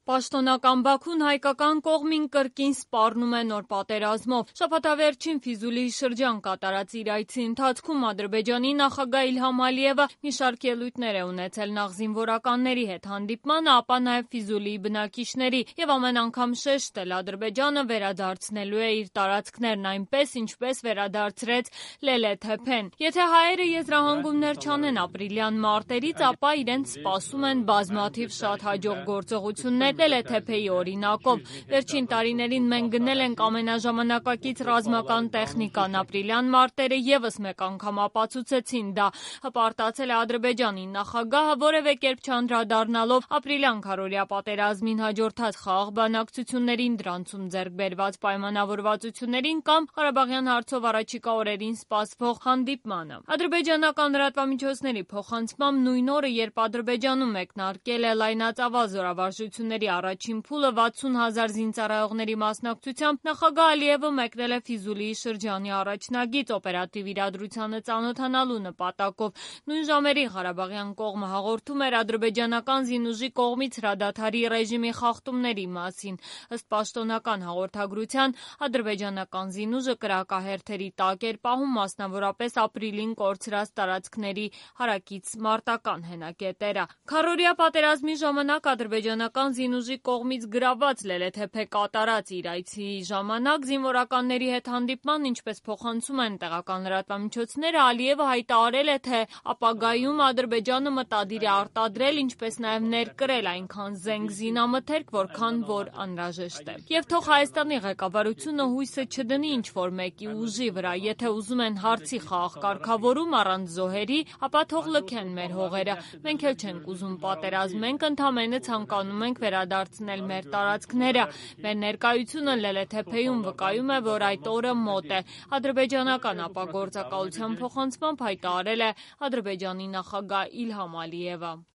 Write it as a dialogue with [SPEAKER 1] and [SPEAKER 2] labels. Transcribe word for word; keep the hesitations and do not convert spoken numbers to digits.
[SPEAKER 1] Պաշտոնական Բաքուն հայկական կողմին կրկին սպառնում է նոր պատերազմով։ Շաբաթավերջին Ֆիզուլիի շրջան կատարած իր այցի ընթացքում Ադրբեջանի նախագահ Իլհամ Ալիևը մի շարք ելույթներ է ունեցել նախ զինվորականների հետ հանդիպմանը, ապա նաև Ֆիզուլիի բնակիչների եւ ամեն անգամ շեշտել Ադրբեջանը վերադարձնելու է իր տարածքներն այնպես, ինչպես վերադարձրեց Լելե-Թեփեն։ Եթե հայերը եզրահանգումներ չանեն ապրիլյան մարտերից, ապա իրենց սպասում են բազմաթիվ շատ հաջող գործողություններ Լելե-Թեփեի օրինակով։ Վերջին տարիներին մենք գնել ենք ամենաժամանակակից ռազմական տեխնիկան, ապրիլյան մարտերը եւս մեկ անգամ ապացուցեցին դա, հպարտացել է Ադրբեջանի նախագահը, որևէ կերպ չանդրադառնալով ապրիլյան քառօրյա պատերազմին հաջորդած խաղաղ բանակցություններին, դրանցում ձեռք բերված պայմանավորվածություններին կամ Ղարաբաղյան հարցով առաջիկա օրերին սպասվող հանդիպմանը։ Ադրբեջանական լրատվամիջոցների փոխանցմամբ նույն օրը, երբ Ադրբեջանում մեկնարկել է լայնածավալ զորավարժությունների առաջին փուլը վաթսուն հազար զինծառայողների մասնակցությամբ, նախագահ Ալիևը մեկնել է Ֆիզուլիի շրջանի առաջնագիծ օպերատիվ իրադրությանը ծանոթանալու նպատակով։ Նույն ժամերին Ղարաբաղյան կողմը հաղորդում էր ադրբեջանական զինուժի կողմից հրադադարի ռեժիմի խախտումների մասին։ Ըստ պաշտոնական հաղորդագրության, ադրբեջանական զինուժը կրակահերթերի տակ էր պահում մասնավորապես ապրիլին կորցրած տարածքների հարակից մարտական հենակետերը։ Քառօրյա պատերազմի ժամանակ ադրբեջանական զինուժի կողմից գրաված Լելե-Թեփե կատարած իր այցի ժամանակ զինվորականների հետ հանդիպման, ինչպես փոխանցում են տեղական լրատվամիջոցները, Ալիևը հայտարարել է, թե ապագայում Ադրբեջանը մտադիր է արտադրել, ինչպես նաև ներկրել այնքան զենք զինամթերք, որքան որ անհրաժեշտ է։ Եվ թող Հայաստանի ղեկավարությունը հույսը չդնի ինչ-որ մեկի ուժի վրա, եթե ուզում են հարցի խաղաղ կարգավորում առանց զոհերի, ապա թող լքեն մեր հողերը։ Մենք էլ չենք ուզում պատերազմ, մենք ընդամենը ցանկանում ենք վերադարձնել մեր տարածքները։ Մեր ներկայությունը Լելե-Թեփեում վկայում է, որ այդ օրը մոտ է։ Ադրբեջանական ապագործակալության փոխանցմամբ հայտարարել է Ադրբեջանի նախագահ Իլհամ Ալիևը։